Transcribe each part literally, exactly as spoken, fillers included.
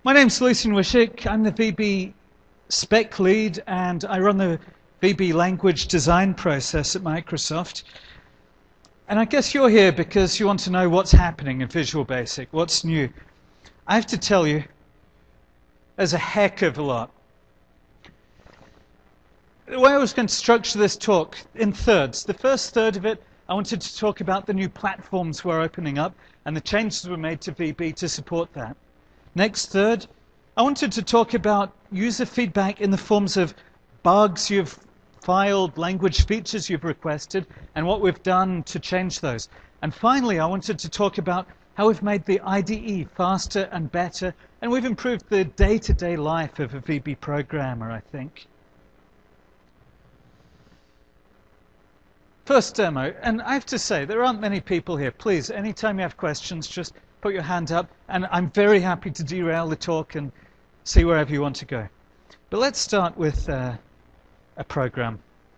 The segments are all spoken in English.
My name's Lucian Wishick. I'm the V B spec lead and I run the V B language design process at Microsoft. And I guess you're here because you want to know what's happening in Visual Basic, what's new. I have to tell you, there's a heck of a lot. The way I was going to structure this talk in thirds. The first third of it, I wanted to talk about the new platforms we're opening up and the changes we made to V B to support that. Next third, I wanted to talk about user feedback in the forms of bugs you've filed, language features you've requested, and what we've done to change those. And finally, I wanted to talk about how we've made the I D E faster and better, and we've improved the day-to-day life of a V B programmer, I think. First demo, and I have to say, there aren't many people here. Please, anytime you have questions, just put your hand up, and I'm very happy to derail the talk and see wherever you want to go. But let's start with uh, a program.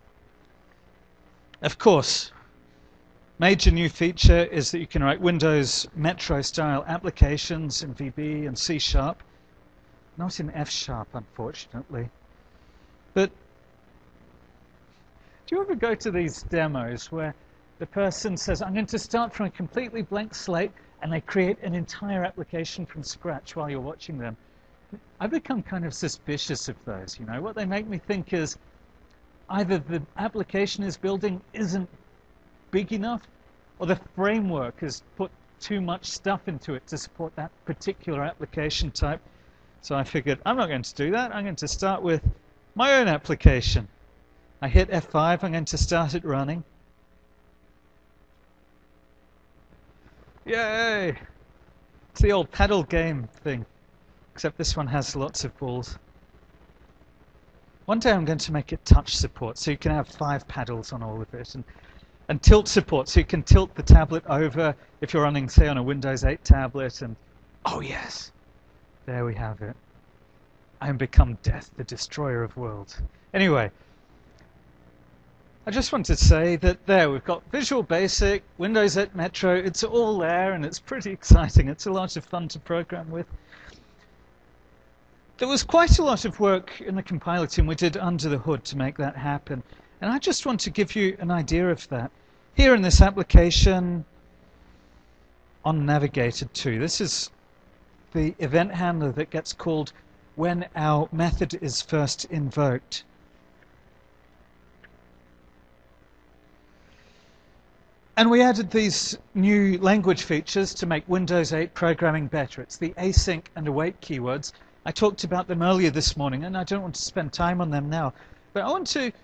Of course, major new feature is that you can write Windows Metro-style applications in V B and C Sharp. Not in F Sharp, unfortunately. But do you ever go to these demos where the person says, I'm going to start from a completely blank slate, and they create an entire application from scratch while you're watching them? I've become kind of suspicious of those, you know. What they make me think is either the application is building isn't big enough, or the framework has put too much stuff into it to support that particular application type. So I figured, I'm not going to do that. I'm going to start with my own application. I hit F five, I'm going to start it running. Yay! It's the old paddle game thing, except this one has lots of balls. One day I'm going to make it touch support, so you can have five paddles on all of it, and, and tilt support, so you can tilt the tablet over if you're running, say, on a Windows eight tablet, and oh yes, there we have it. I am become Death, the destroyer of worlds. Anyway, I just want to say that there, we've got Visual Basic, Windows eight Metro, it's all there and it's pretty exciting. It's a lot of fun to program with. There was quite a lot of work in the compiler team we did under the hood to make that happen. And I just want to give you an idea of that. Here in this application on Navigator two, this is the event handler that gets called when our method is first invoked. And we added these new language features to make Windows eight programming better. It's the async and await keywords. I talked about them earlier this morning, and I don't want to spend time on them now. But I want to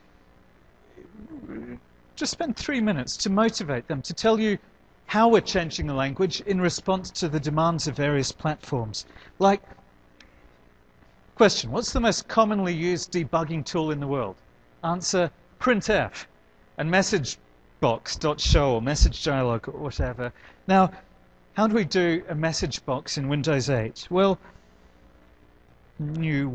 just spend three minutes to motivate them, to tell you how we're changing the language in response to the demands of various platforms. Like, question, what's the most commonly used debugging tool in the world? Answer, printf and message box.show or message dialog or whatever. Now, how do we do a message box in Windows eight? Well, new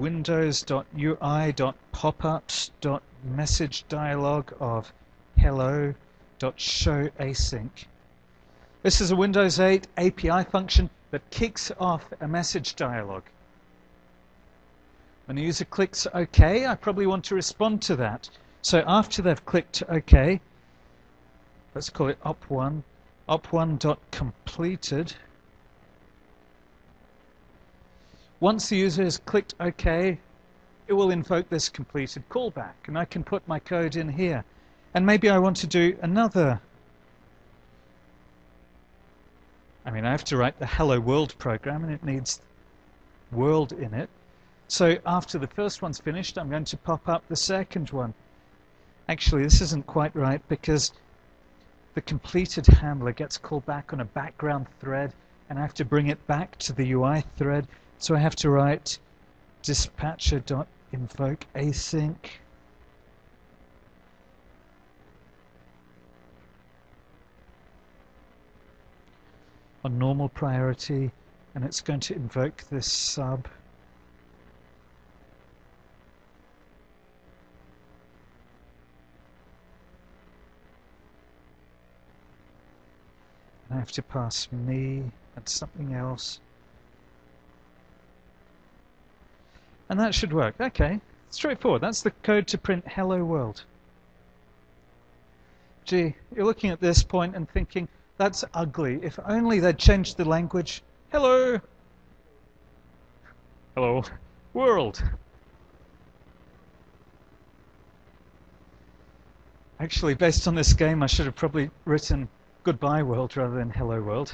windows.ui.popups.message dialog of hello.showAsync. This is a Windows eight A P I function that kicks off a message dialog. When the user clicks OK, I probably want to respond to that. So after they've clicked OK, let's call it op one, op one.completed. Once the user has clicked OK, it will invoke this completed callback, and I can put my code in here. And maybe I want to do another. I mean, I have to write the Hello World program, and it needs world in it. So after the first one's finished, I'm going to pop up the second one. Actually, this isn't quite right, because the completed handler gets called back on a background thread, and I have to bring it back to the U I thread. So I have to write dispatcher.invoke async. On normal priority, and it's going to invoke this sub. I have to pass me and something else. And that should work. Okay, straightforward. That's the code to print hello world. Gee, you're looking at this point and thinking, that's ugly. If only they'd changed the language. Hello. Hello world. Actually, based on this game, I should have probably written goodbye world rather than hello world.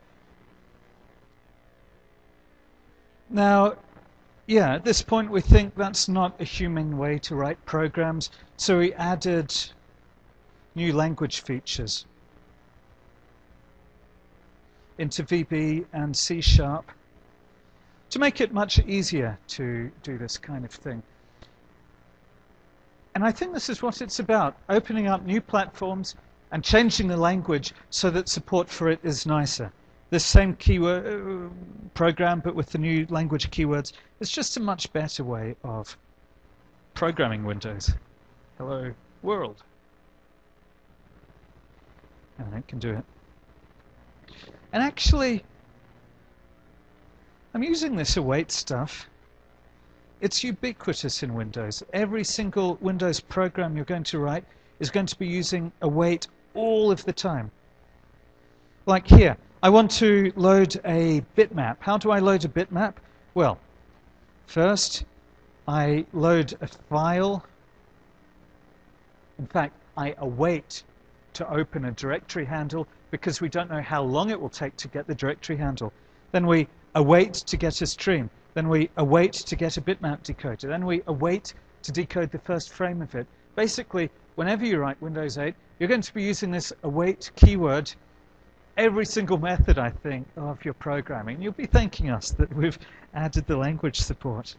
Now, yeah, at this point we think that's not a human way to write programs, so we added new language features into V B and C Sharp to make it much easier to do this kind of thing. And I think this is what it's about, opening up new platforms and changing the language so that support for it is nicer. This same keyword uh, program, but with the new language keywords, is just a much better way of programming Windows. Hello world. And it can do it. And actually, I'm using this await stuff. It's ubiquitous in Windows. Every single Windows program you're going to write is going to be using await all of the time. Like here, I want to load a bitmap. How do I load a bitmap? Well, first I load a file. In fact, I await to open a directory handle because we don't know how long it will take to get the directory handle. Then we await to get a stream. Then we await to get a bitmap decoder. Then we await to decode the first frame of it. Basically, whenever you write Windows eight, you're going to be using this await keyword every single method, I think, of your programming. You'll be thanking us that we've added the language support.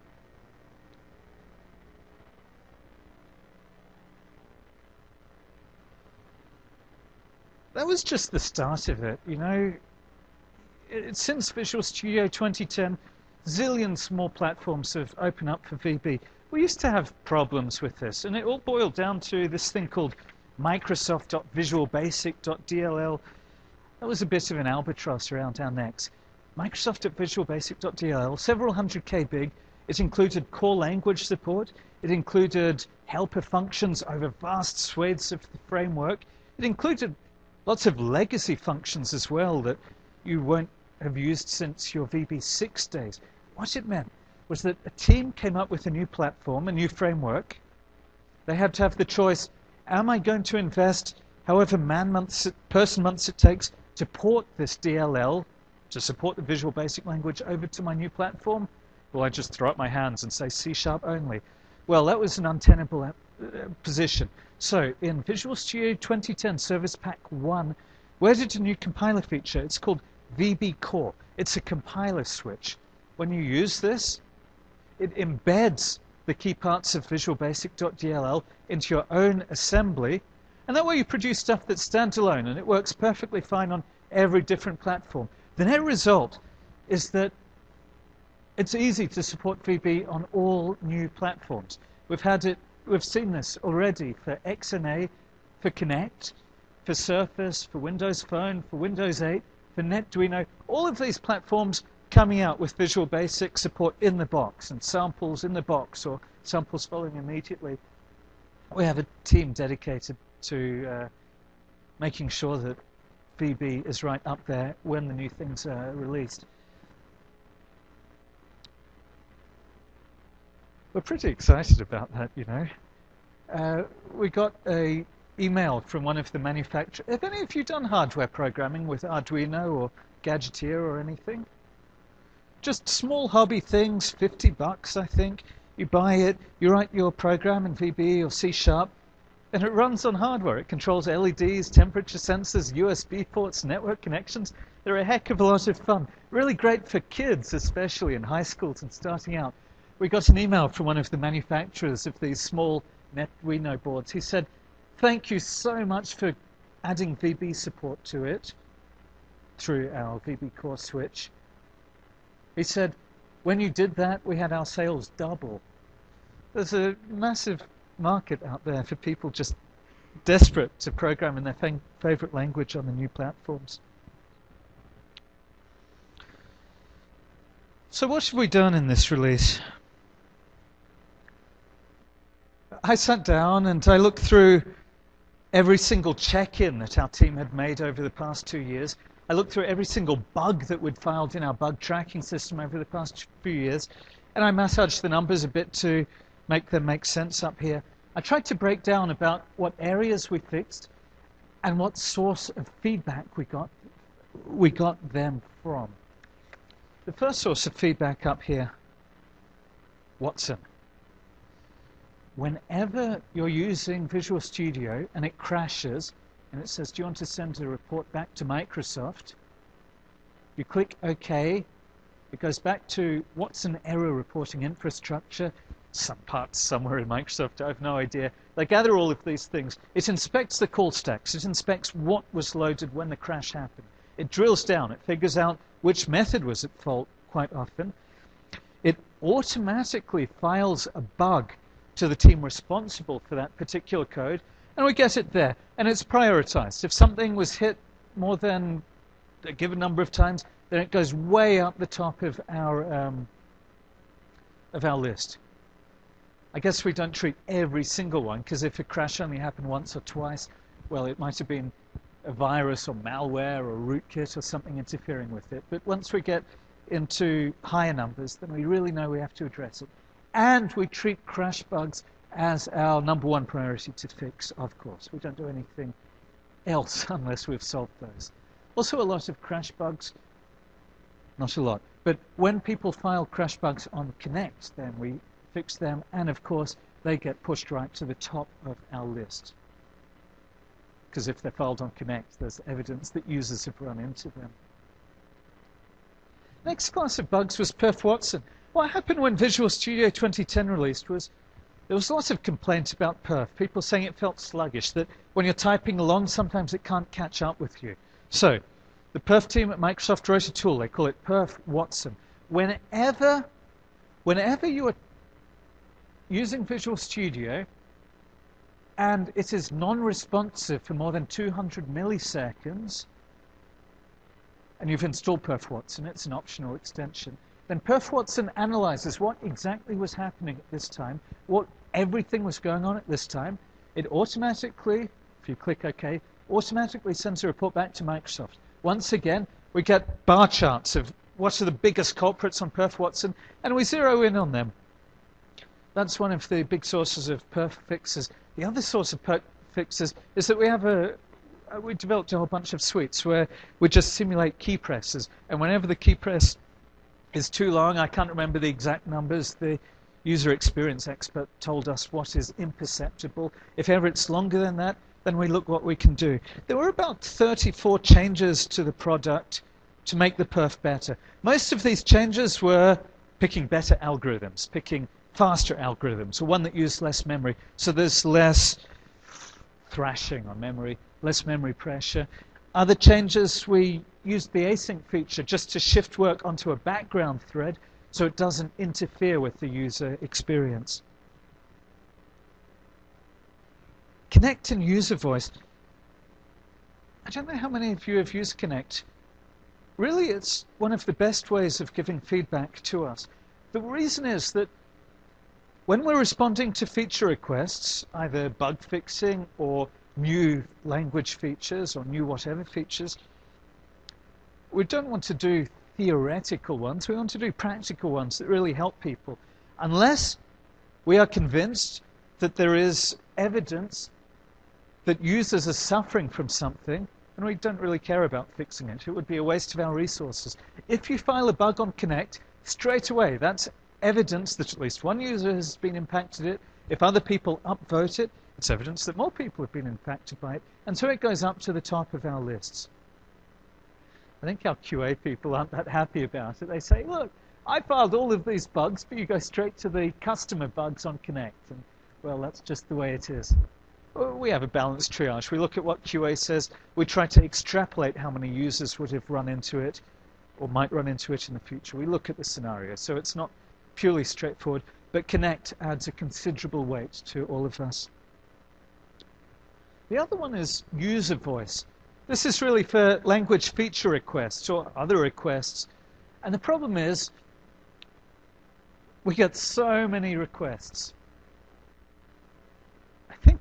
That was just the start of it, you know. It, since Visual Studio twenty ten, zillions more platforms have opened up for V B. We used to have problems with this, and it all boiled down to this thing called Microsoft dot Visual Basic dot D L L. That was a bit of an albatross around our necks. Microsoft dot Visual Basic dot D L L, several hundred K big. It included core language support. It included helper functions over vast swathes of the framework. It included lots of legacy functions as well that you won't have used since your V B six days. What it meant was that a team came up with a new platform, a new framework. They had to have the choice, am I going to invest however man months, person months it takes to port this D L L, to support the Visual Basic language, over to my new platform? Will I just throw up my hands and say C Sharp only? Well, that was an untenable uh, position. So in Visual Studio twenty ten Service Pack one, we added a new compiler feature. It's called V B Core. It's a compiler switch. When you use this, it embeds the key parts of Visual Basic dot D L L into your own assembly, and that way you produce stuff that's standalone, and it works perfectly fine on every different platform. The net result is that it's easy to support V B on all new platforms. We've had it, we've seen this already for X N A, for Connect, for Surface, for Windows Phone, for Windows eight, for NetDuino. All of these platforms coming out with Visual Basic support in the box, and samples in the box, or samples following immediately. We have a team dedicated to uh, making sure that V B is right up there when the new things are released. We're pretty excited about that, you know. Uh, we got a email from one of the manufacturers. Have any of you done hardware programming with Arduino or Gadgeteer or anything? Just small hobby things, fifty bucks, I think. You buy it, you write your program in V B or C Sharp, and it runs on hardware. It controls L E Ds, temperature sensors, U S B ports, network connections. They're a heck of a lot of fun. Really great for kids, especially in high schools and starting out. We got an email from one of the manufacturers of these small NetDuino boards. He said, thank you so much for adding V B support to it through our V B Core switch. He said, when you did that, we had our sales double. There's a massive market out there for people just desperate to program in their favorite language on the new platforms. So what have we done in this release? I sat down and I looked through every single check-in that our team had made over the past two years. I looked through every single bug that we'd filed in our bug tracking system over the past few years, and I massaged the numbers a bit to make them make sense up here. I tried to break down about what areas we fixed and what source of feedback we got we got them from. The first source of feedback up here, Watson. Whenever you're using Visual Studio and it crashes and it says, do you want to send a report back to Microsoft? You click OK. It goes back to Watson error reporting infrastructure, some parts somewhere in Microsoft, I have no idea. They gather all of these things. It inspects the call stacks. It inspects what was loaded when the crash happened. It drills down. It figures out which method was at fault quite often. It automatically files a bug to the team responsible for that particular code, and we get it there, and it's prioritized. If something was hit more than a given number of times, then it goes way up the top of our um, of our list. I guess we don't treat every single one, because if a crash only happened once or twice, well, it might have been a virus or malware or rootkit or something interfering with it. But once we get into higher numbers, then we really know we have to address it. And we treat crash bugs as our number one priority to fix, of course. We don't do anything else unless we've solved those. Also, a lot of crash bugs, not a lot, but when people file crash bugs on Connect, then we fix them, and of course, they get pushed right to the top of our list. Because if they're filed on Connect, there's evidence that users have run into them. Next class of bugs was Perf Watson. What happened when Visual Studio twenty ten released was there was lots of complaints about Perf. People saying it felt sluggish, that when you're typing along, sometimes it can't catch up with you. So the Perf team at Microsoft wrote a tool. They call it Perf Watson. Whenever, whenever you are using Visual Studio and it is non-responsive for more than two hundred milliseconds, and you've installed Perf Watson, it's an optional extension, then Perf Watson analyzes what exactly was happening at this time, what everything was going on at this time. It automatically, if you click OK, automatically sends a report back to Microsoft. Once again, we get bar charts of what are the biggest culprits on Perf Watson, and we zero in on them. That's one of the big sources of perf fixes. The other source of perf fixes is that we have a we developed a whole bunch of suites where we just simulate key presses, and whenever the key press is too long, I can't remember the exact numbers, the user experience expert told us what is imperceptible. If ever it's longer than that, then we look what we can do. There were about thirty-four changes to the product to make the perf better. Most of these changes were picking better algorithms, picking faster algorithms, or one that used less memory. So there's less thrashing on memory, less memory pressure. Other changes, we used the async feature just to shift work onto a background thread so it doesn't interfere with the user experience. Connect and user voice. I don't know how many of you have used Connect. Really, it's one of the best ways of giving feedback to us. The reason is that when we're responding to feature requests, either bug fixing or new language features or new whatever features, we don't want to do theoretical ones. We want to do practical ones that really help people. Unless we are convinced that there is evidence that users are suffering from something, and we don't really care about fixing it. It would be a waste of our resources. If you file a bug on Connect, straight away, that's evidence that at least one user has been impacted it. If other people upvote it, it's evidence that more people have been impacted by it. And so it goes up to the top of our lists. I think our Q A people aren't that happy about it. They say, look, I filed all of these bugs, but you go straight to the customer bugs on Connect. And, well, that's just the way it is. We have a balanced triage. We look at what Q A says. We try to extrapolate how many users would have run into it or might run into it in the future. We look at the scenario. So it's not purely straightforward, but Connect adds a considerable weight to all of us. The other one is user voice. This is really for language feature requests or other requests. And the problem is we get so many requests.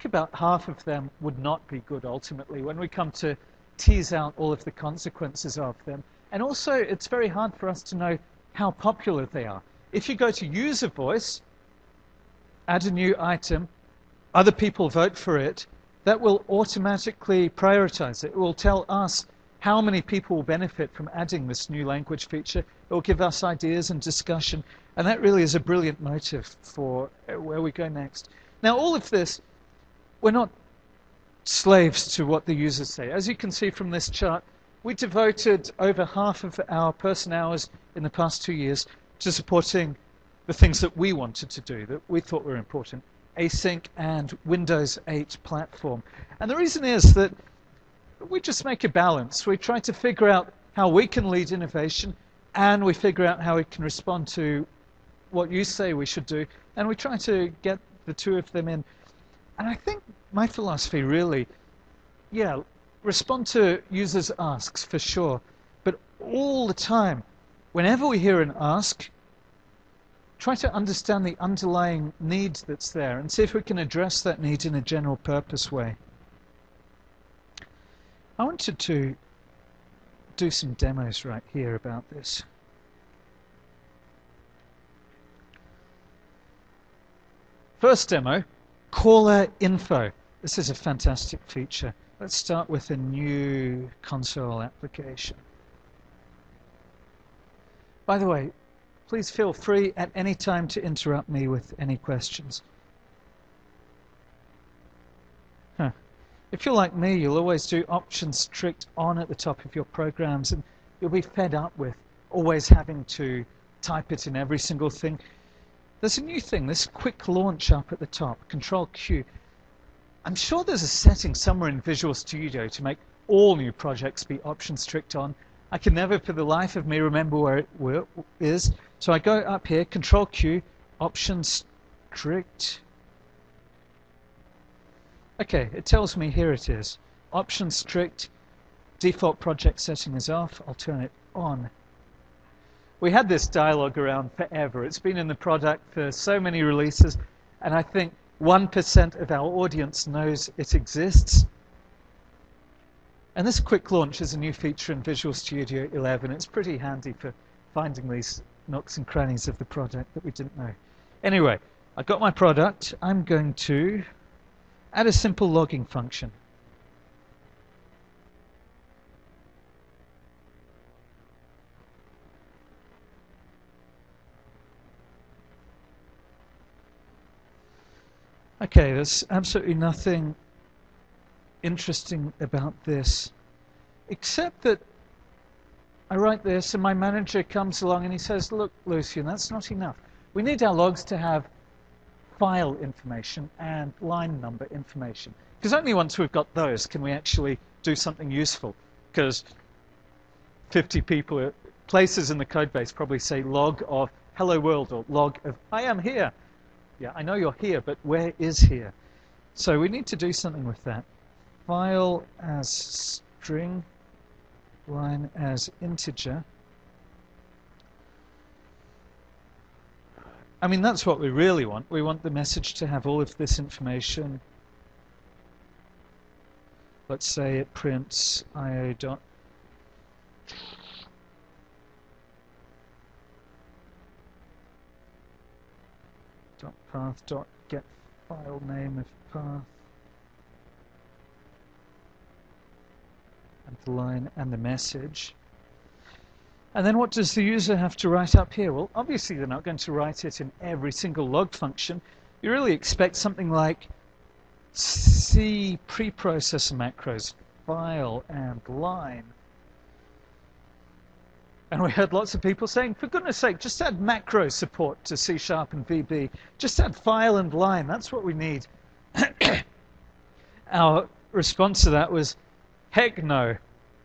think about half of them would not be good ultimately when we come to tease out all of the consequences of them. And also, it's very hard for us to know how popular they are. If you go to user voice, add a new item, other people vote for it, that will automatically prioritize it. It will tell us how many people will benefit from adding this new language feature. It will give us ideas and discussion, and that really is a brilliant motive for where we go next. Now, all of this, we're not slaves to what the users say. As you can see from this chart, we devoted over half of our person hours in the past two years to supporting the things that we wanted to do, that we thought were important. Async and Windows eight platform. And the reason is that we just make a balance. We try to figure out how we can lead innovation, and we figure out how we can respond to what you say we should do, and we try to get the two of them in. And I think my philosophy really, yeah, respond to users' asks for sure, but all the time, whenever we hear an ask, try to understand the underlying need that's there and see if we can address that need in a general purpose way. I wanted to do some demos right here about this. First demo, caller info. This is a fantastic feature. Let's start with a new console application. By the way, please feel free at any time to interrupt me with any questions. Huh. If you're like me, you'll always do Option Strict on at the top of your programs, and you'll be fed up with always having to type it in every single thing. There's a new thing, this quick launch up at the top, Control Q. I'm sure there's a setting somewhere in Visual Studio to make all new projects be Option Strict on. I can never for the life of me remember where it where it is. So I go up here, Control Q, Option Strict. Okay, it tells me here it is. Option Strict, default project setting is off. I'll turn it on. We had this dialogue around forever. It's been in the product for so many releases, and I think one percent of our audience knows it exists. And this quick launch is a new feature in Visual Studio eleven. It's pretty handy for finding these nooks and crannies of the product that we didn't know. Anyway, I've got my product. I'm going to add a simple logging function. Okay, there's absolutely nothing interesting about this, except that I write this and my manager comes along and he says, look, Lucian, that's not enough. We need our logs to have file information and line number information, because only once we've got those can we actually do something useful, because fifty people, places in the code base probably say log of hello world or log of I am here. Yeah, I know you're here, but where is here? So we need to do something with that. File as string, line as integer. I mean, that's what we really want. We want the message to have all of this information. Let's say it prints I O dot dot path dot get file name of path and the line and the message. And then what does the user have to write up here? Well, obviously they're not going to write it in every single log function. You really expect something like C preprocessor macros, file and line. And we heard lots of people saying, for goodness sake, just add macro support to C Sharp and V B. Just add file and line. That's what we need. Our response to that was, heck no.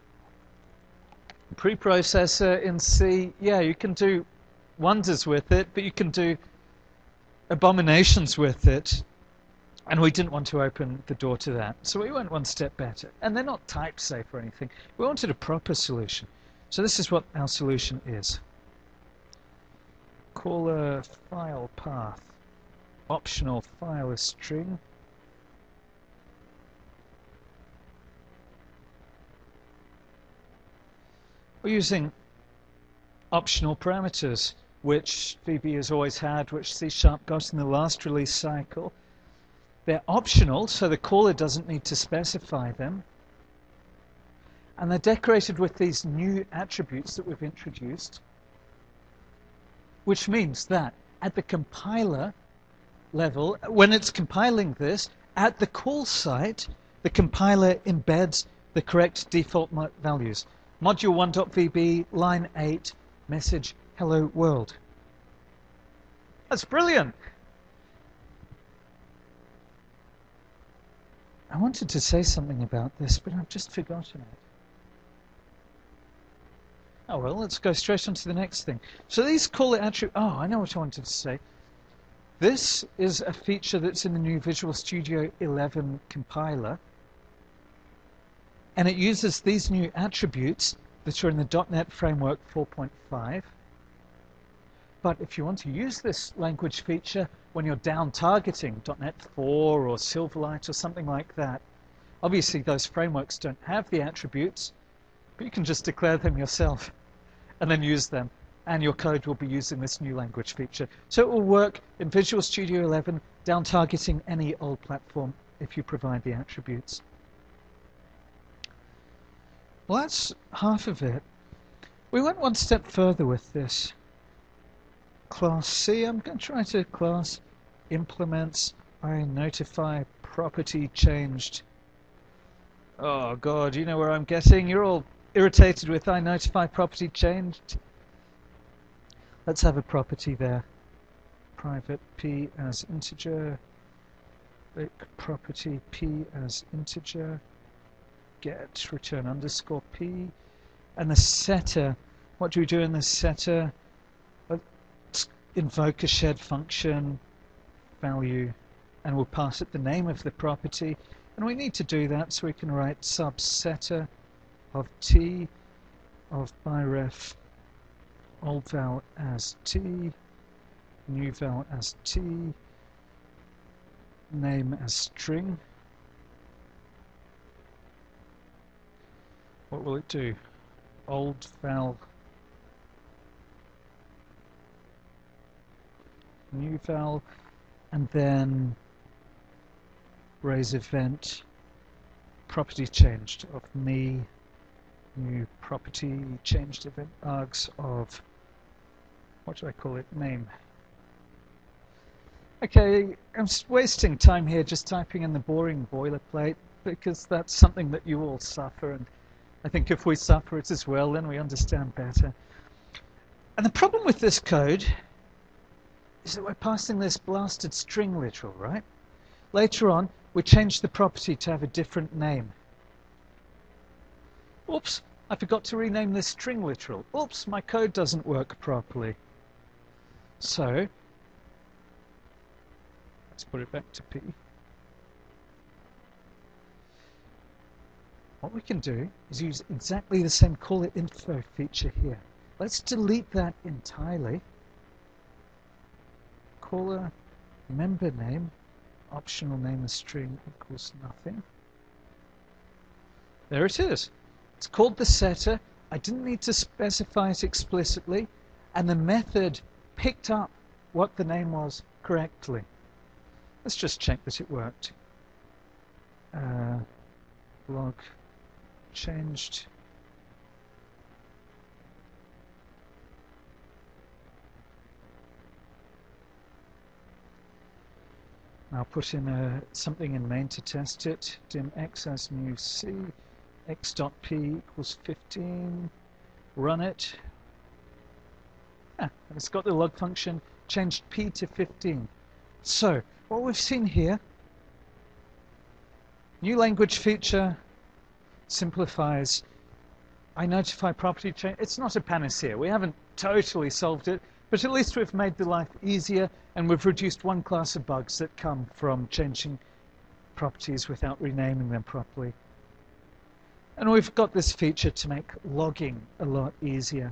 Preprocessor in C, yeah, you can do wonders with it, but you can do abominations with it. And we didn't want to open the door to that. So we went one step better. And they're not type safe or anything. We wanted a proper solution. So this is what our solution is. Caller file path. Optional file is string. We're using optional parameters, which V B has always had, which C Sharp got in the last release cycle. They're optional, so the caller doesn't need to specify them. And they're decorated with these new attributes that we've introduced, which means that at the compiler level, when it's compiling this, at the call site, the compiler embeds the correct default values. module one dot V B, line eight, message, hello world. That's brilliant. I wanted to say something about this, but I've just forgotten it. Oh well, let's go straight on to the next thing. So these caller attributes, oh, I know what I wanted to say. This is a feature that's in the new Visual Studio eleven compiler. And it uses these new attributes that are in the dot net Framework four point five. But if you want to use this language feature when you're down targeting dot net four or Silverlight or something like that, obviously those frameworks don't have the attributes, but you can just declare them yourself and then use them, and your code will be using this new language feature. So it will work in Visual Studio eleven, down targeting any old platform if you provide the attributes. Well, that's half of it. We went one step further with this. Class C, I'm going to try to class implements I notify property changed. Oh God, you know where I'm getting? You're all irritated with I notify property changed. Let's have a property there. Private P as integer. Make property P as integer. Get return underscore P. And the setter, what do we do in the setter? Let's invoke a shared function value, and we'll pass it the name of the property. And we need to do that, so we can write subsetter of T of byref old val as T, new val as T, name as string. What will it do? Old val, new val, and then raise event property changed of me, new property changed event args of, what do I call it, name. Okay, I'm wasting time here just typing in the boring boilerplate because that's something that you all suffer, and I think if we suffer it as well, then we understand better. And the problem with this code is that we're passing this blasted string literal, right? Later on, we change the property to have a different name. Oops, I forgot to rename this string literal. Oops, my code doesn't work properly. So, let's put it back to P. What we can do is use exactly the same caller info feature here. Let's delete that entirely. Caller member name, optional name as string equals nothing. There it is. It's called the setter. I didn't need to specify it explicitly, and the method picked up what the name was correctly. Let's just check that it worked. Uh, log changed. I'll put in a, something in main to test it. Dim x as new c, x.p equals fifteen. Run it. Ah, and it's got the log function, changed p to fifteen. So, what we've seen here, new language feature simplifies I notify property change. It's not a panacea. We haven't totally solved it, but at least we've made the life easier, and we've reduced one class of bugs that come from changing properties without renaming them properly. And we've got this feature to make logging a lot easier.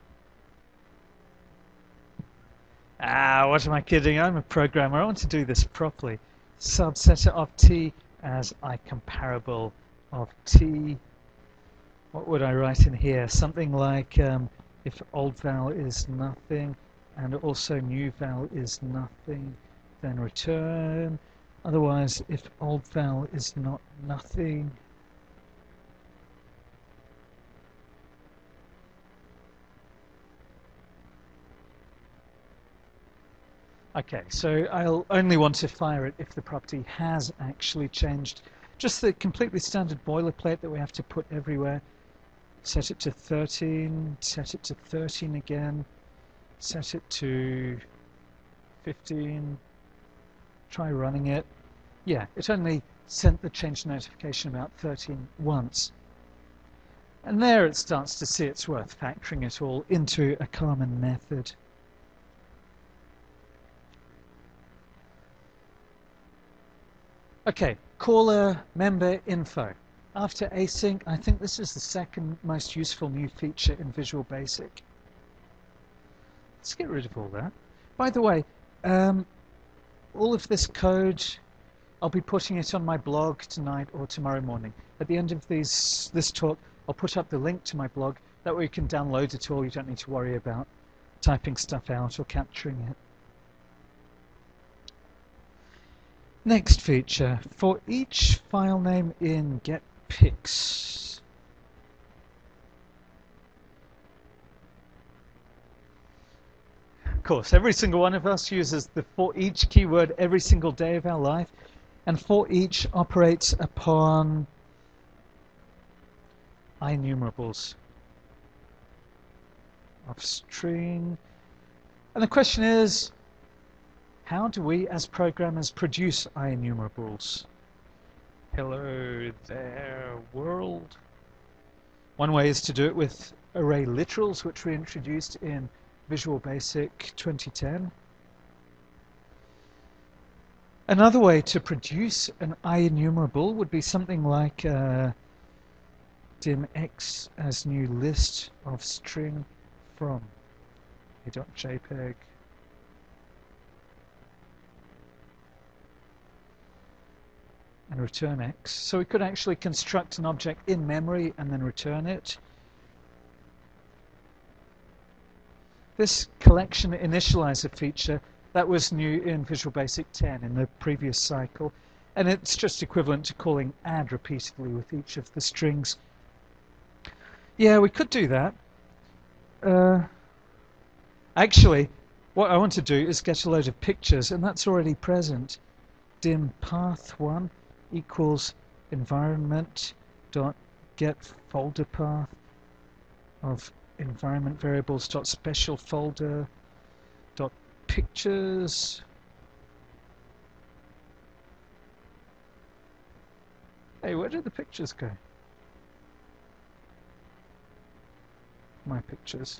Ah, what am I kidding? I'm a programmer. I want to do this properly. Subsetter of T as I comparable of T. What would I write in here? Something like um, if old val is nothing and also new val is nothing, then return. Otherwise, if old val is not nothing, okay, so I'll only want to fire it if the property has actually changed. Just the completely standard boilerplate that we have to put everywhere. Set it to thirteen, set it to thirteen again, set it to fifteen, try running it. Yeah, it only sent the change notification about thirteen once. And there it starts to see it's worth factoring it all into a common method. Okay, caller member info. After async, I think this is the second most useful new feature in Visual Basic. Let's get rid of all that. By the way, um, all of this code, I'll be putting it on my blog tonight or tomorrow morning. At the end of these, this talk, I'll put up the link to my blog. That way you can download it all. You don't need to worry about typing stuff out or capturing it. Next feature, for each file name in getPix, of course, every single one of us uses the for each keyword every single day of our life, and for each operates upon IEnumerables of string. And the question is, how do we as programmers produce IEnumerables? Hello there, world. One way is to do it with array literals, which we introduced in Visual Basic twenty ten. Another way to produce an IEnumerable would be something like uh, dim x as new list of string from a.jpg. And return x. So we could actually construct an object in memory and then return it. This collection initializer feature, that was new in Visual Basic ten in the previous cycle, and it's just equivalent to calling add repeatedly with each of the strings. Yeah, we could do that. Uh, actually, what I want to do is get a load of pictures, and that's already present. Dim path one equals environment dot get folder path of environment variables dot special folder dot pictures. Hey, where did the pictures go? My pictures.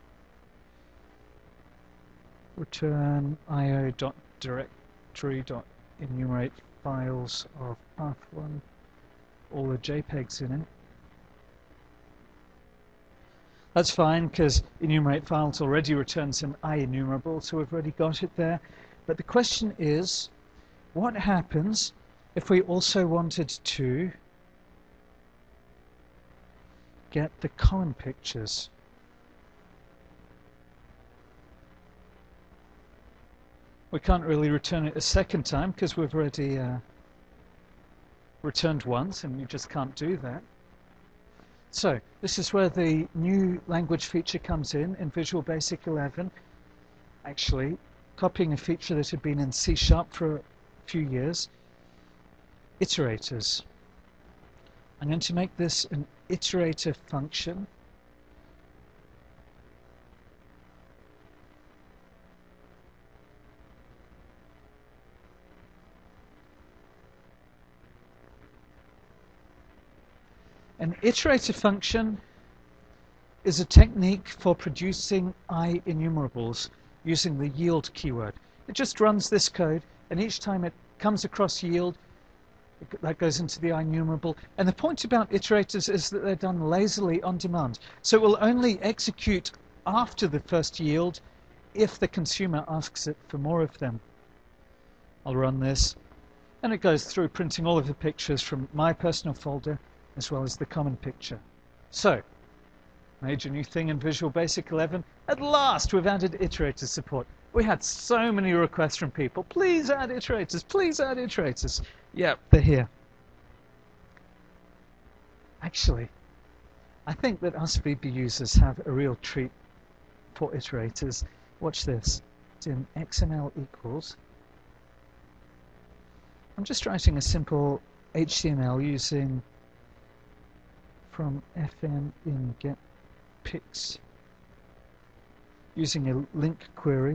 Return io dot directory dot enumerate files of path one, all the JPEGs in it. That's fine because enumerate files already returns an IEnumerable, so we've already got it there. But the question is, what happens if we also wanted to get the common pictures? We can't really return it a second time because we've already uh, returned once, and you just can't do that. So this is where the new language feature comes in in Visual Basic eleven. Actually, copying a feature that had been in C sharp for a few years. Iterators. I'm going to make this an iterator function. An iterator function is a technique for producing IEnumerables using the yield keyword. It just runs this code, and each time it comes across yield, it, that goes into the IEnumerable. And the point about iterators is that they're done lazily on demand. So it will only execute after the first yield if the consumer asks it for more of them. I'll run this, and it goes through printing all of the pictures from my personal folder as well as the common picture. So, major new thing in Visual Basic eleven. At last, we've added iterator support. We had so many requests from people. Please add iterators. Please add iterators. Yep, they're here. Actually, I think that us V B users have a real treat for iterators. Watch this. It's in X M L equals. I'm just writing a simple H T M L using from fn in get pics using a link query.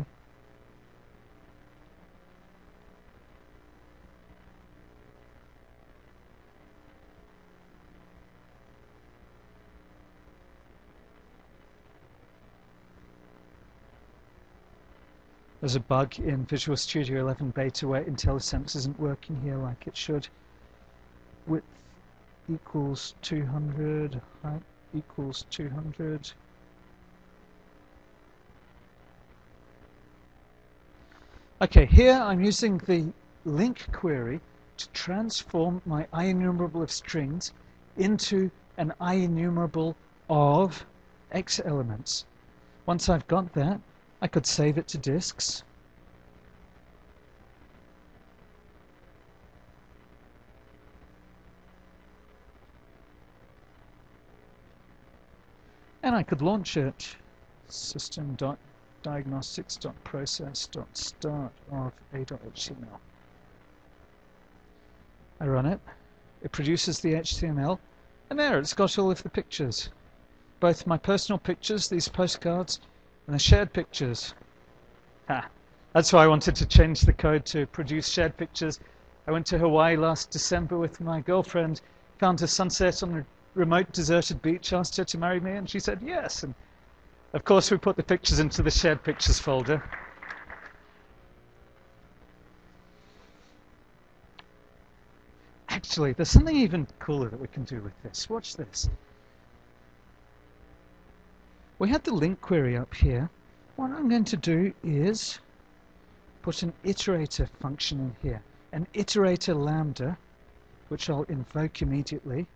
There's a bug in Visual Studio eleven Beta where IntelliSense isn't working here like it should. Width equals two hundred, height equals two hundred. Okay, here I'm using the link query to transform my IEnumerable of strings into an IEnumerable of X elements. Once I've got that, I could save it to disks. And I could launch it. System.diagnostics.process.start of a.html. I run it. It produces the H T M L. And there, it's got all of the pictures. Both my personal pictures, these postcards, and the shared pictures. Ha! That's why I wanted to change the code to produce shared pictures. I went to Hawaii last December with my girlfriend, found a sunset on a remote deserted beach, asked her to marry me, and she said yes. And of course we put the pictures into the shared pictures folder. Actually, there's something even cooler that we can do with this. Watch this. We had the link query up here. What I'm going to do is put an iterator function in here, an iterator lambda, which I'll invoke immediately.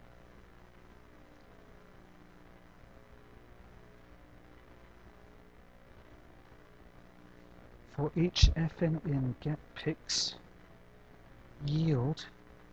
For each fn in get pics, yield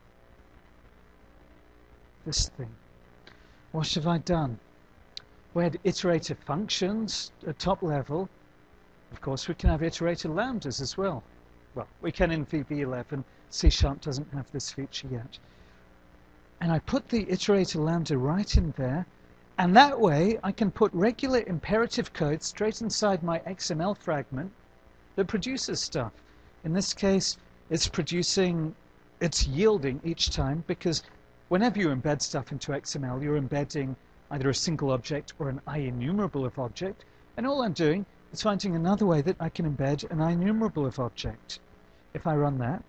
this thing. What have I done? We had iterator functions at top level. Of course, we can have iterator lambdas as well. Well, we can in V B eleven. C Sharp doesn't have this feature yet. And I put the iterator lambda right in there. And that way, I can put regular imperative code straight inside my X M L fragment that produces stuff. In this case, it's producing, it's yielding each time, because whenever you embed stuff into X M L, you're embedding either a single object or an IEnumerable of object, and all I'm doing is finding another way that I can embed an IEnumerable of object. If I run that,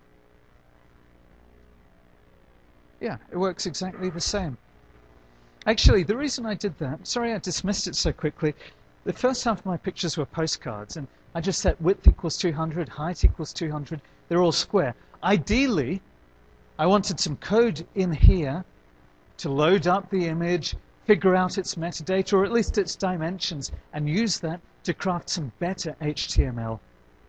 yeah, it works exactly the same. Actually, the reason I did that, sorry I dismissed it so quickly, the first half of my pictures were postcards, and I just set width equals two hundred, height equals two hundred, they're all square. Ideally, I wanted some code in here to load up the image, figure out its metadata, or at least its dimensions, and use that to craft some better H T M L.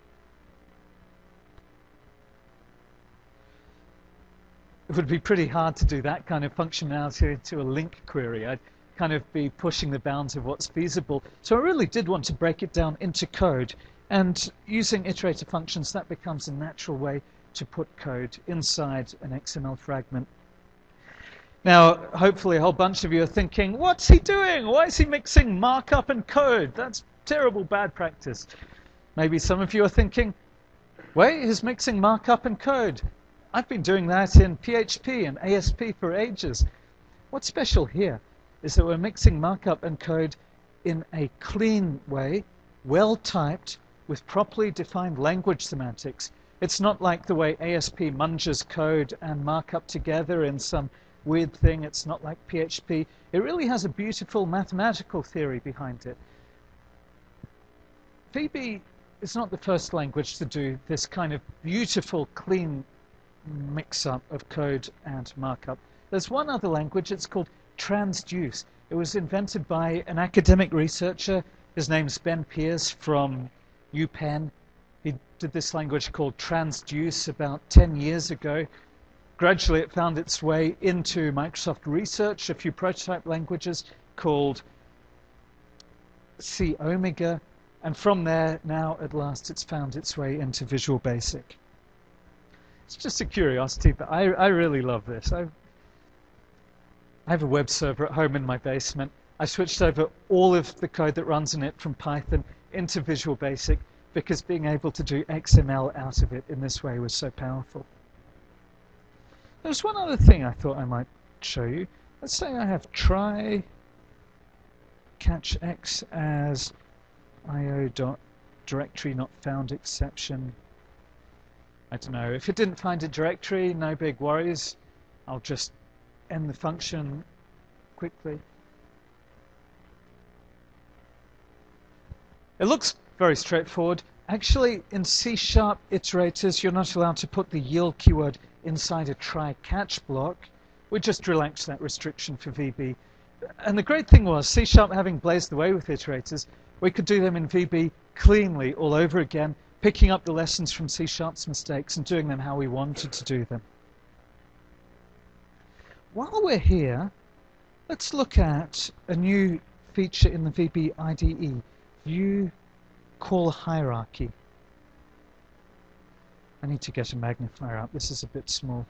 It would be pretty hard to do that kind of functionality into a link query. I'd kind of be pushing the bounds of what's feasible. So I really did want to break it down into code, and using iterator functions, that becomes a natural way to put code inside an X M L fragment. Now, hopefully a whole bunch of you are thinking, what's he doing? Why is he mixing markup and code? That's terrible bad practice. Maybe some of you are thinking, wait, he's mixing markup and code. I've been doing that in P H P and A S P for ages. What's special here is that we're mixing markup and code in a clean way, well typed, with properly defined language semantics. It's not like the way A S P munges code and markup together in some weird thing. It's not like P H P. It really has a beautiful mathematical theory behind it. V B is not the first language to do this kind of beautiful, clean mix-up of code and markup. There's one other language, it's called Transduce. It was invented by an academic researcher. His name's Ben Pierce from UPenn. He did this language called Transduce about ten years ago. Gradually it found its way into Microsoft Research, a few prototype languages called C Omega, and from there now at last it's found its way into Visual Basic. It's just a curiosity, but I, I really love this. I, I have a web server at home in my basement. I switched over all of the code that runs in it from Python into Visual Basic because being able to do X M L out of it in this way was so powerful. There's one other thing I thought I might show you. Let's say I have try catch X as I O dot directory not found exception. I don't know. If it didn't find a directory, no big worries. I'll just end the function quickly. It looks very straightforward. Actually, in C sharp iterators, you're not allowed to put the yield keyword inside a try-catch block. We just relaxed that restriction for V B. And the great thing was, C sharp having blazed the way with iterators, we could do them in V B cleanly all over again, picking up the lessons from C sharp's mistakes and doing them how we wanted to do them. While we're here, let's look at a new feature in the V B I D E, View Call Hierarchy. I need to get a magnifier up. This is a bit small.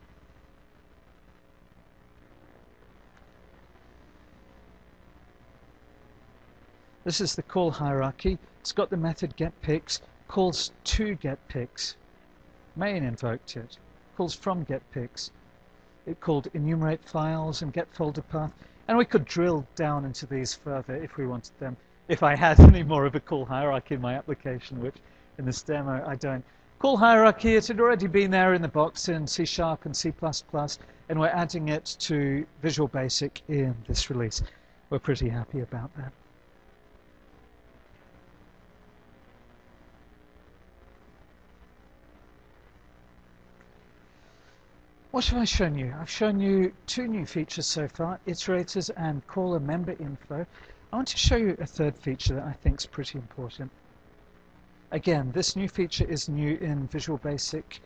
This is the call hierarchy. It's got the method getPicks, calls to getPicks. Main invoked it. Calls from getPicks. It called enumerate files and getFolderPath. And we could drill down into these further if we wanted them. If I had any more of a call hierarchy in my application, which in this demo I don't. Call hierarchy, it had already been there in the box in C sharp and C plus plus, and we're adding it to Visual Basic in this release. We're pretty happy about that. What have I shown you? I've shown you two new features so far, iterators and caller member info. I want to show you a third feature that I think is pretty important. Again, this new feature is new in Visual Basic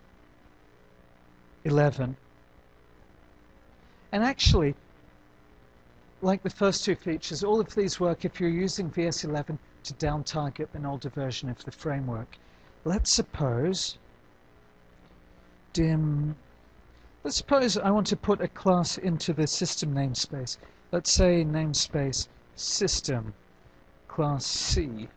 eleven. And actually, like the first two features, all of these work if you're using V S eleven to down-target an older version of the framework. Let's suppose dim... Let's suppose I want to put a class into the system namespace. Let's say namespace system class C.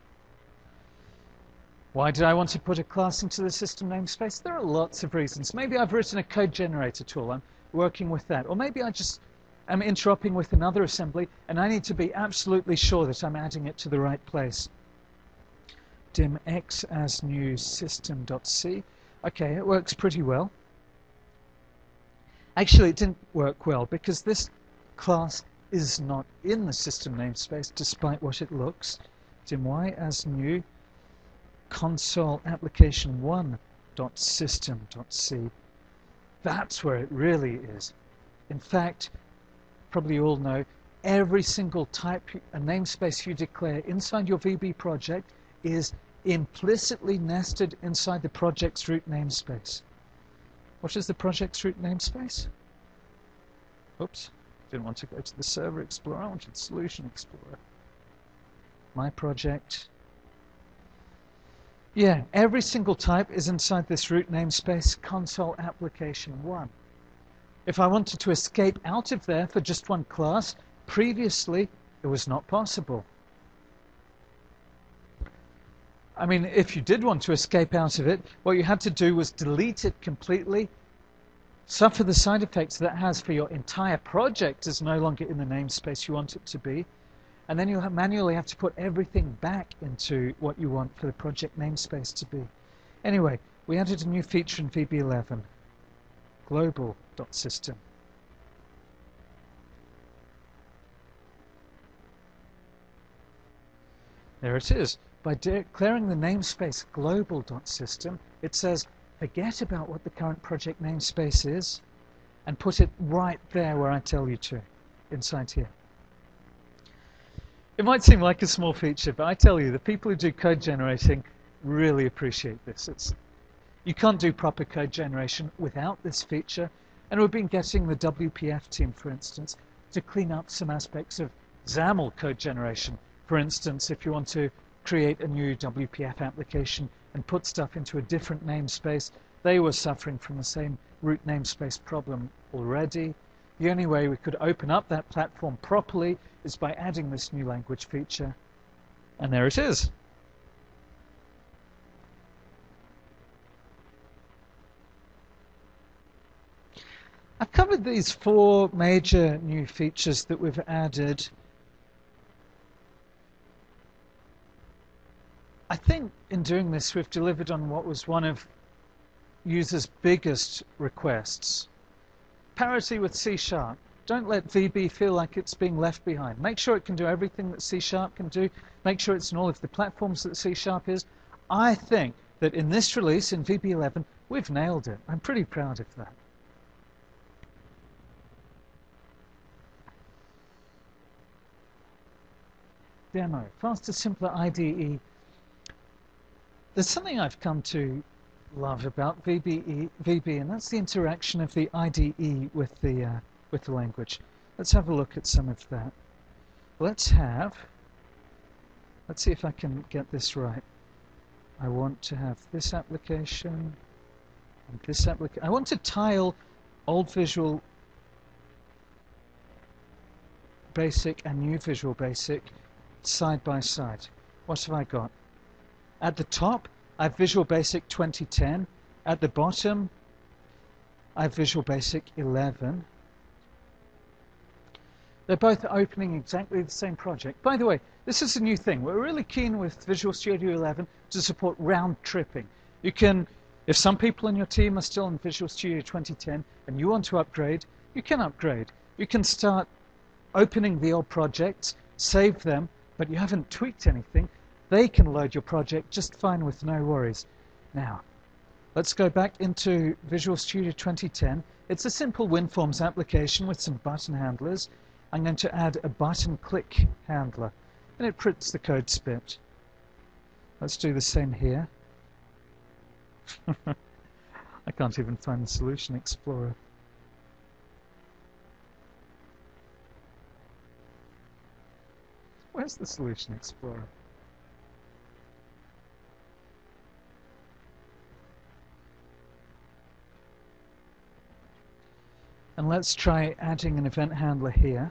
Why did I want to put a class into the system namespace? There are lots of reasons. Maybe I've written a code generator tool. I'm working with that. Or maybe I just am interrupting with another assembly and I need to be absolutely sure that I'm adding it to the right place. Dim x as new system.c. Okay, it works pretty well. Actually, it didn't work well because this class is not in the system namespace despite what it looks. Dim y as new console application one dot system dot c. That's where it really is. In fact, probably you all know, every single type a namespace you declare inside your V B project is implicitly nested inside the project's root namespace. What is the project's root namespace? Oops, didn't want to go to the Server Explorer, I wanted Solution Explorer. My project. Yeah, every single type is inside this root namespace, console application one. If I wanted to escape out of there for just one class, previously it was not possible. I mean, if you did want to escape out of it, what you had to do was delete it completely, suffer the side effects that has for your entire project is no longer in the namespace you want it to be, and then you'll have manually have to put everything back into what you want for the project namespace to be. Anyway, we added a new feature in V B eleven, global.system. There it is. By declaring the namespace global.system, it says, forget about what the current project namespace is and put it right there where I tell you to, inside here. It might seem like a small feature, but I tell you, the people who do code generating really appreciate this. It's, you can't do proper code generation without this feature, and we've been getting the W P F team, for instance, to clean up some aspects of XAML code generation. For instance, if you want to create a new W P F application and put stuff into a different namespace, they were suffering from the same root namespace problem already. The only way we could open up that platform properly is by adding this new language feature. And there it is. I've covered these four major new features that we've added. I think in doing this we've delivered on what was one of users' biggest requests. Parity with C sharp. Don't let V B feel like it's being left behind. Make sure it can do everything that C sharp can do. Make sure it's in all of the platforms that C sharp is. I think that in this release, in V B eleven, we've nailed it. I'm pretty proud of that. Demo. Faster, simpler I D E. There's something I've come to love about V B E, V B, and that's the interaction of the I D E with the uh, with the language. Let's have a look at some of that. Let's have. Let's see if I can get this right. I want to have this application and this application. I want to tile old Visual Basic and new Visual Basic side by side. What have I got? At the top, I have Visual Basic twenty ten. At the bottom, I have Visual Basic eleven. They're both opening exactly the same project. By the way, this is a new thing. We're really keen with Visual Studio eleven to support round tripping. You can, if some people in your team are still in Visual Studio twenty ten and you want to upgrade, you can upgrade. You can start opening the old projects, save them, but you haven't tweaked anything. They can load your project just fine with no worries. Now, let's go back into Visual Studio twenty ten. It's a simple WinForms application with some button handlers. I'm going to add a button click handler, and it prints the code snippet. Let's do the same here. I can't even find the Solution Explorer. Where's the Solution Explorer? And let's try adding an event handler here.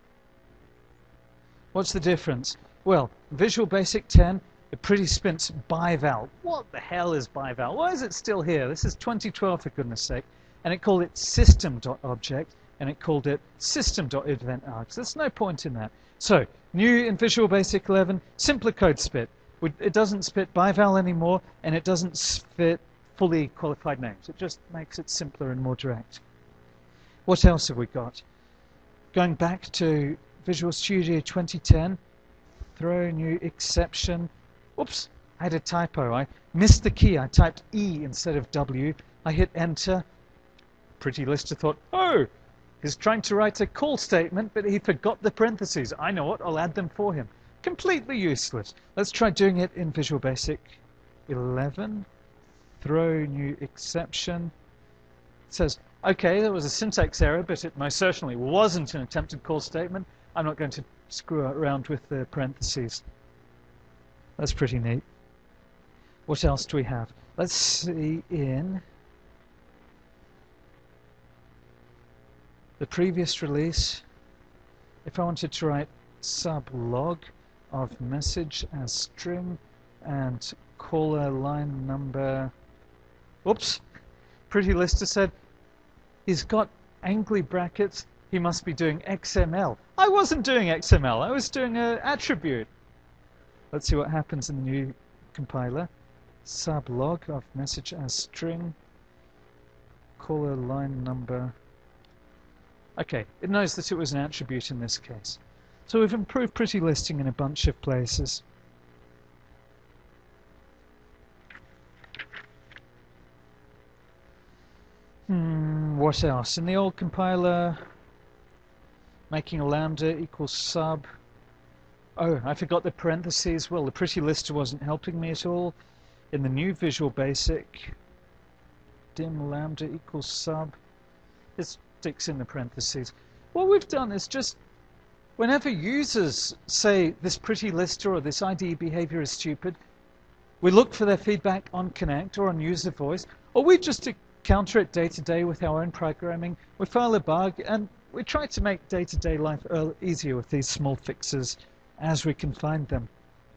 What's the difference? Well, Visual Basic ten, it pretty spins ByVal. What the hell is ByVal? Why is it still here? This is twenty twelve, for goodness sake. And it called it system.object, and it called it system.eventArgs. There's no point in that. So, new in Visual Basic eleven, simpler code spit. It doesn't spit ByVal anymore, and it doesn't spit fully qualified names. It just makes it simpler and more direct. What else have we got? Going back to Visual Studio twenty ten, throw new exception. Oops, I had a typo. I missed the key. I typed E instead of W. I hit enter. Pretty Lister thought, oh, he's trying to write a call statement, but he forgot the parentheses. I know what, I'll add them for him. Completely useless. Let's try doing it in Visual Basic eleven. Throw new exception. It says, okay, there was a syntax error, but it most certainly wasn't an attempted call statement. I'm not going to screw around with the parentheses. That's pretty neat. What else do we have? Let's see in the previous release, if I wanted to write sublog of message as string and caller line number. Whoops. Pretty Lister said, he's got angry brackets, he must be doing X M L. I wasn't doing X M L, I was doing an attribute. Let's see what happens in the new compiler. Sublog of message as string, caller line number. Okay, it knows that it was an attribute in this case. So we've improved pretty listing in a bunch of places. Hmm, what else? In the old compiler, making a lambda equals sub Oh, I forgot the parentheses. Well, the pretty lister wasn't helping me at all. In the new Visual Basic, dim lambda equals sub. It sticks in the parentheses. What we've done is just, whenever users say this pretty lister or this I D E behavior is stupid, we look for their feedback on Connect or on user voice, or we just counter it day to day with our own programming. We file a bug, and we try to make day-to-day life easier with these small fixes as we can find them.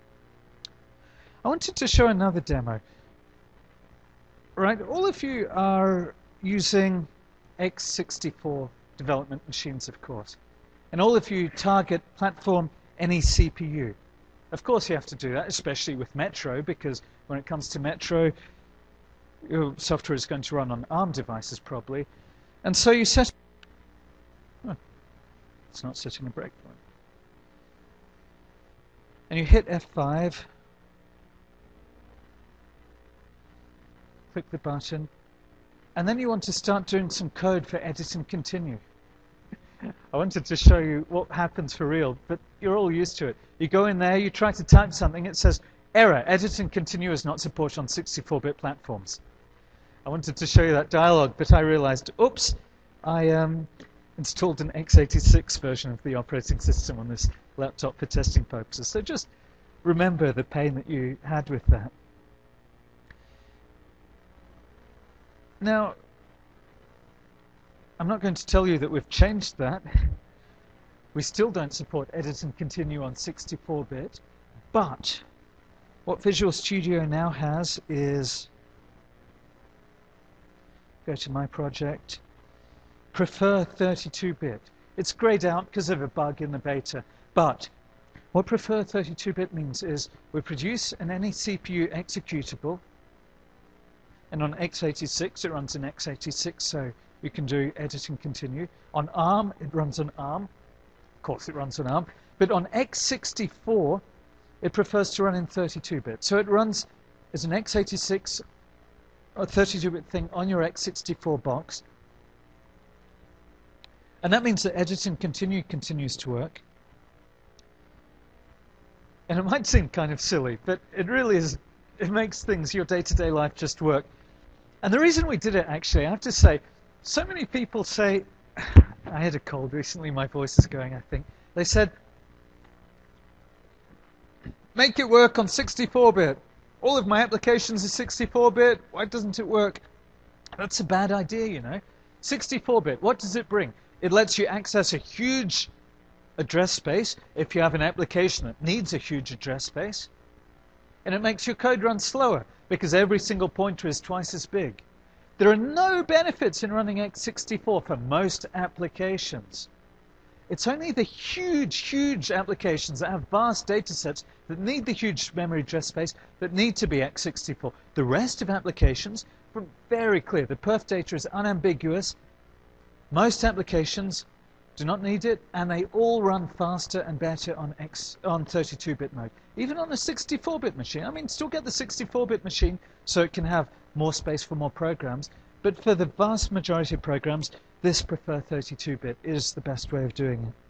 I wanted to show another demo. Right, all of you are using x sixty-four development machines, of course. And all of you target platform any C P U. Of course you have to do that, especially with Metro, because when it comes to Metro, your software is going to run on ARM devices probably. And so you set... Oh, it's not setting a breakpoint. And you hit F five, click the button, and then you want to start doing some code for edit and continue. I wanted to show you what happens for real, but you're all used to it. You go in there, you try to type something, it says, error, edit and continue is not supported on sixty-four bit platforms. I wanted to show you that dialog, but I realized, oops, I um, installed an x eighty-six version of the operating system on this laptop for testing purposes. So just remember the pain that you had with that. Now, I'm not going to tell you that we've changed that. We still don't support edit and continue on sixty-four bit, but what Visual Studio now has is, go to my project, prefer thirty-two bit. It's grayed out because of a bug in the beta, but what prefer thirty-two bit means is we produce an any C P U executable, and on x eighty-six it runs in x eighty-six, so you can do edit and continue. On ARM, it runs on ARM. Of course, it runs on ARM. But on x sixty-four, it prefers to run in thirty-two bit. So it runs as an x eighty-six or thirty-two bit thing on your x sixty-four box. And that means that edit and continue continues to work. And it might seem kind of silly, but it really is. It makes things, your day-to-day life, just work. And the reason we did it, actually, I have to say, so many people say, I had a cold recently, my voice is going, I think. They said, make it work on sixty-four bit. All of my applications are sixty-four bit. Why doesn't it work? That's a bad idea, you know. sixty-four bit, what does it bring? It lets you access a huge address space if you have an application that needs a huge address space. And it makes your code run slower because every single pointer is twice as big. There are no benefits in running x sixty-four for most applications. It's only the huge, huge applications that have vast data sets that need the huge memory address space that need to be x sixty-four. The rest of applications are very clear. The perf data is unambiguous. Most applications do not need it, and they all run faster and better on X on thirty-two bit mode. Even on a sixty-four bit machine. I mean, still get the sixty-four bit machine so it can have more space for more programs. But for the vast majority of programs, this prefer thirty-two bit is the best way of doing it.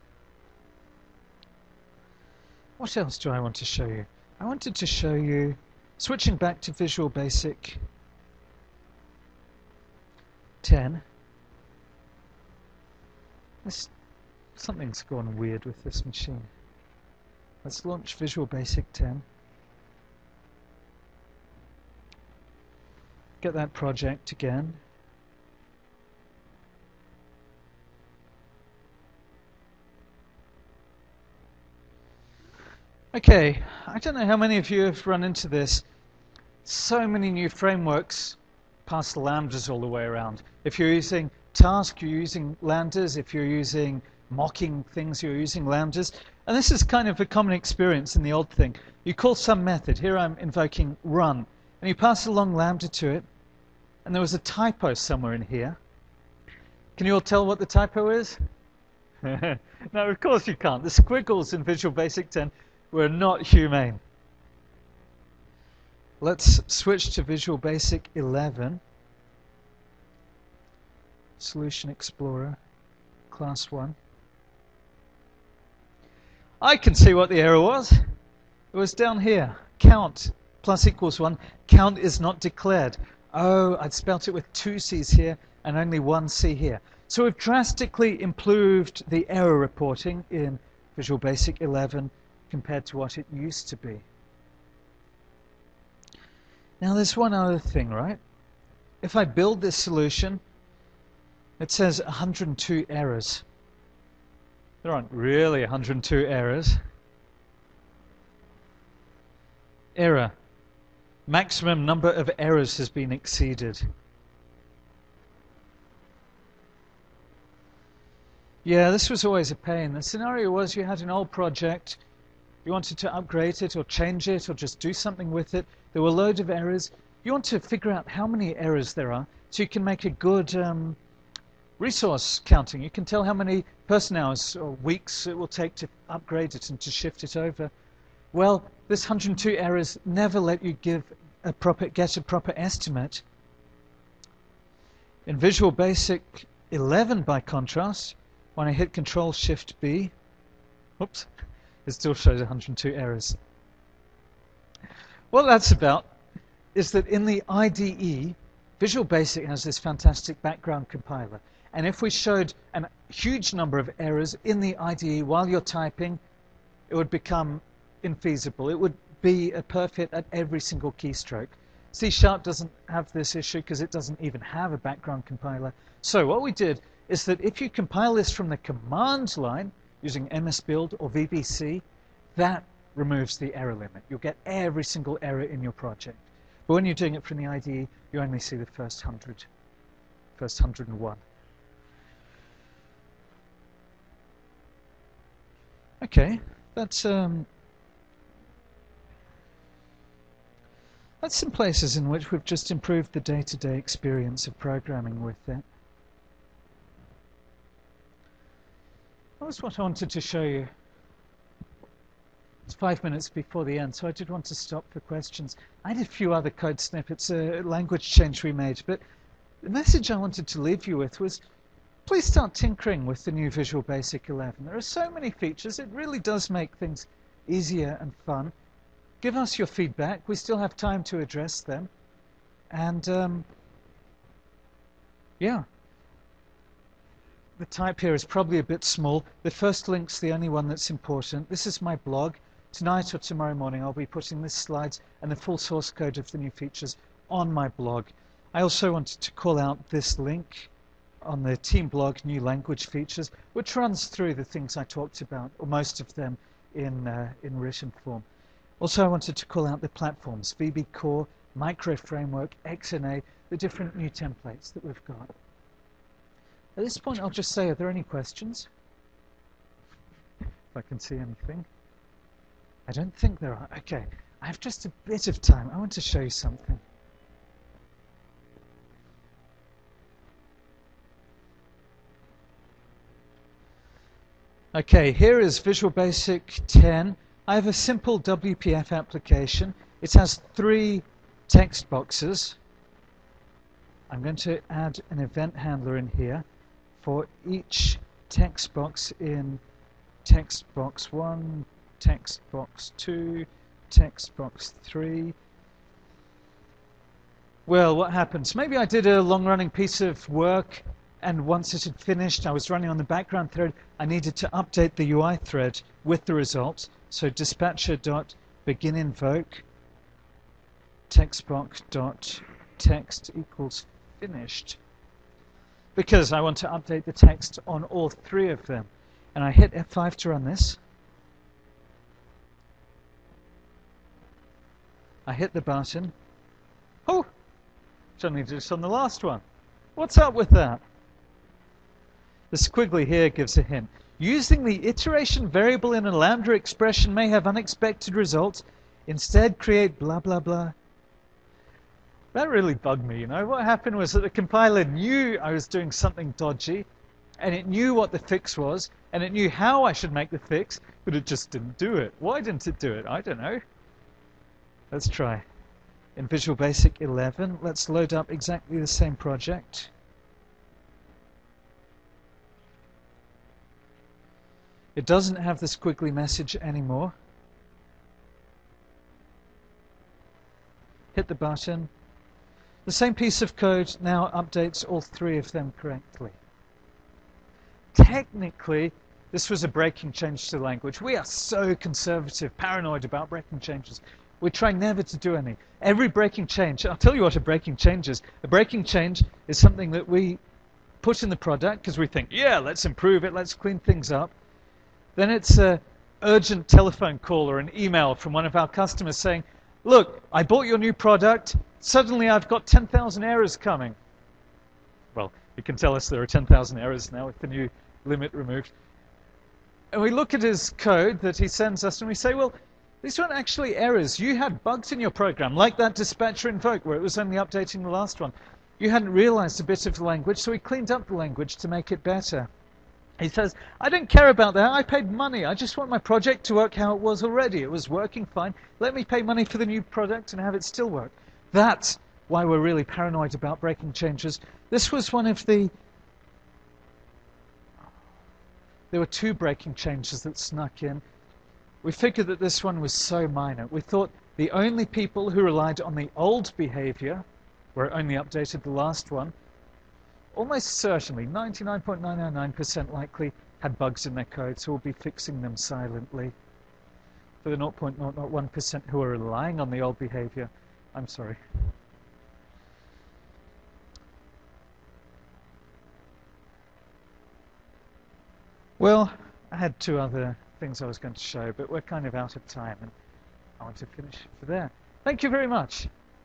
What else do I want to show you? I wanted to show you, switching back to Visual Basic ten. This, something's gone weird with this machine. Let's launch Visual Basic ten. Get that project again. Okay, I don't know how many of you have run into this. So many new frameworks pass the lambdas all the way around. If you're using Task, you're using lambdas. If you're using mocking things, you're using lambdas. And this is kind of a common experience in the old thing. You call some method. Here I'm invoking run. And you pass a long lambda to it. And there was a typo somewhere in here. Can you all tell what the typo is? No, of course you can't. The squiggles in Visual Basic ten were not humane. Let's switch to Visual Basic eleven. Solution Explorer, Class one. I can see what the error was. It was down here. Count plus equals one. Count is not declared. Oh, I'd spelt it with two C's here and only one C here. So we've drastically improved the error reporting in Visual Basic eleven compared to what it used to be. Now there's one other thing, right? If I build this solution, it says one hundred two errors. There aren't really one hundred two errors. Error. Maximum number of errors has been exceeded. Yeah, this was always a pain. The scenario was you had an old project, you wanted to upgrade it or change it or just do something with it. There were a load of errors. You want to figure out how many errors there are so you can make a good um, resource counting. You can tell how many person hours or weeks it will take to upgrade it and to shift it over. Well, this one hundred two errors never let you give a proper, get a proper estimate. In Visual Basic eleven, by contrast, when I hit Control Shift B, oops, it still shows one hundred two errors. What that's about is that in the I D E, Visual Basic has this fantastic background compiler. And if we showed a huge number of errors in the I D E while you're typing, it would become infeasible. It would be a perfect at every single keystroke. C Sharp doesn't have this issue because it doesn't even have a background compiler. So what we did is that if you compile this from the command line using M S Build or V B C, that removes the error limit. You'll get every single error in your project. But when you're doing it from the I D E, you only see the first hundred, first one hundred and one. Okay, that's um, that's some places in which we've just improved the day-to-day experience of programming with it. That was what I wanted to show you. It's five minutes before the end, so I did want to stop for questions. I did a few other code snippets, a language change we made, but the message I wanted to leave you with was, please start tinkering with the new Visual Basic eleven. There are so many features. It really does make things easier and fun. Give us your feedback. We still have time to address them. And um, yeah, the type here is probably a bit small. The first link's the only one that's important. This is my blog. Tonight or tomorrow morning I'll be putting the slides and the full source code of the new features on my blog. I also wanted to call out this link on the team blog, New Language Features, which runs through the things I talked about, or most of them in, uh, in written form. Also, I wanted to call out the platforms, V B Core, Micro Framework, X N A, the different new templates that we've got. At this point, I'll just say, are there any questions? If I can see anything. I don't think there are. Okay, I have just a bit of time. I want to show you something. Okay, here is Visual Basic ten. I have a simple W P F application. It has three text boxes. I'm going to add an event handler in here for each text box in text box one, text box two, text box three. Well, what happens? Maybe I did a long-running piece of work, and once it had finished, I was running on the background thread. I needed to update the U I thread with the results. So dispatcher.beginInvoke textbox.text equals finished. Because I want to update the text on all three of them. And I hit F five to run this. I hit the button. Oh! Suddenly did this on the last one. What's up with that? The squiggly here gives a hint. Using the iteration variable in a lambda expression may have unexpected results. Instead, create blah, blah, blah. That really bugged me, you know. What happened was that the compiler knew I was doing something dodgy, and it knew what the fix was, and it knew how I should make the fix, but it just didn't do it. Why didn't it do it? I don't know. Let's try. In Visual Basic eleven, let's load up exactly the same project. It doesn't have the squiggly message anymore. Hit the button. The same piece of code now updates all three of them correctly. Technically, this was a breaking change to the language. We are so conservative, paranoid about breaking changes. We try never to do any. Every breaking change, I'll tell you what a breaking change is. A breaking change is something that we put in the product because we think, yeah, let's improve it, let's clean things up. Then it's an urgent telephone call or an email from one of our customers saying, look, I bought your new product, suddenly I've got ten thousand errors coming. Well, you can tell us there are ten thousand errors now with the new limit removed. And we look at his code that he sends us and we say, well, these weren't actually errors. You had bugs in your program, like that dispatcher invoke where it was only updating the last one. You hadn't realized a bit of the language, so we cleaned up the language to make it better. He says, I don't care about that. I paid money. I just want my project to work how it was already. It was working fine. Let me pay money for the new product and have it still work. That's why we're really paranoid about breaking changes. This was one of the... There were two breaking changes that snuck in. We figured that this one was so minor. We thought the only people who relied on the old behavior, where it only updated the last one, almost certainly, ninety-nine point nine nine nine percent likely, had bugs in their code, so we'll be fixing them silently. For the zero point zero zero one percent who are relying on the old behavior, I'm sorry. Well, I had two other things I was going to show, but we're kind of out of time, and I want to finish for there. Thank you very much.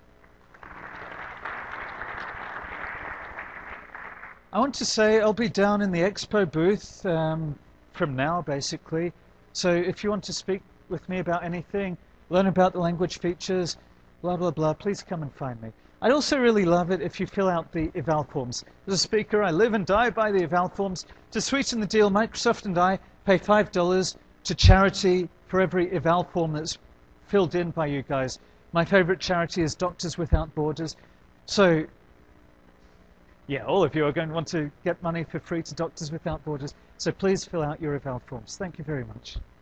I want to say I'll be down in the expo booth um, from now, basically. So if you want to speak with me about anything, learn about the language features, blah, blah, blah, please come and find me. I'd also really love it if you fill out the eval forms. As a speaker, I live and die by the eval forms. To sweeten the deal, Microsoft and I pay five dollars to charity for every eval form that's filled in by you guys. My favorite charity is Doctors Without Borders. So, yeah, all of you are going to want to get money for free to Doctors Without Borders. So please fill out your eval forms. Thank you very much.